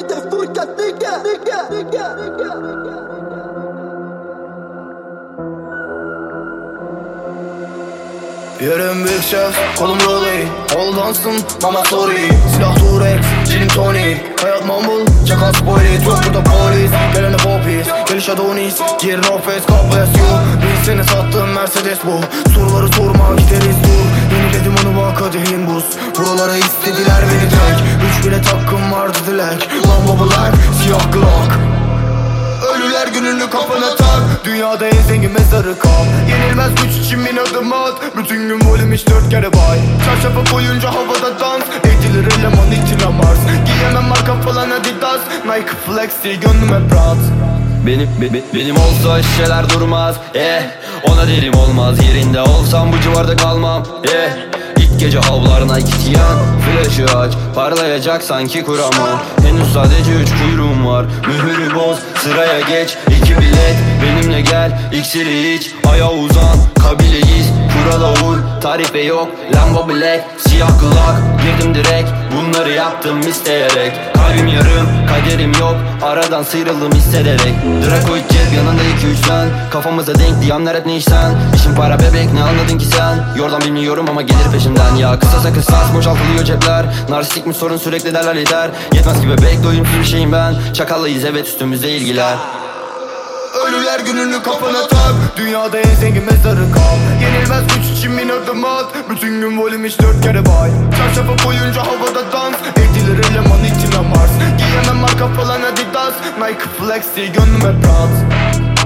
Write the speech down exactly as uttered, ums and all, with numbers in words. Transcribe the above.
Nigga, furka, nigga, nigga, nigga, nigga. Yarın büyük şef, kolum roley. Ol dansın, mama sorry. Silah Turex, gin tonic. Hayat mumble, çakal spoiler. Çok burada polis, gelene popis. Geliş Adonis, gir no face, God bless you. Biz seni sattım, Mercedes bu. Soruları sorma, gideriz dur. Yeniledim onu bak kadehin buz. Buralara istediler beni tek. Üç bilet hakkım vardı dilek. Lamba black, siyah glock. Ölüler gününü kafana tak. Dünyada en zengin mezarı kal. Yenilmez güç için bin adım at. Bütün gün volüm hiç dört kere bay. Çarşafa koyunca havada dans. Edilir eleman içine Mars. Giyemem marka falan Adidas. Nike flex değil gönlüm hep rahat. Benim, be, be, benim olsa şişeler durmaz. Eh, ona derim olmaz. Yerinde olsam bu civarda kalmam. Eh, ilk gece avlarına gitiyan. Flaşı aç, parlayacak sanki kuramam. Henüz sadece üç kuyruğum var. Mühürü boz, sıraya geç. İki bilet, benimle gel. İksiri iç, aya uzan. Kabileyiz, kurala uy. Tarife yok, Lambo black. Siyah glock, girdim direkt. Bunları yaptım isteyerek. Kalbim yarım, kaderim yok. Aradan sıyrıldım hissederek. Dracoid cep yanında iki üç sen. Kafamıza denk diyanlar hep ne işten. İşin para bebek, ne anladın ki sen? Yordan bilmiyorum ama gelir peşimden. Ya kısasa kısas boşaltılıyor cepler. Narsistik mi sorun sürekli derler lider. Yetmez ki bebek doyumsuz bir şeyim ben. Çakallıyız evet üstümüzde ilgiler. Ölüler gününü kafana tak. Dünyada en zengin mezarı kal. Yenilmez güç için bin adım at. Bütün gün volüm hiç dört kere bay. Çarşafa koyunca havada dans. Edilir eleman içine Mars. Giyemem marka falan Adidas. Nike flex değil gönlüm hep rahat.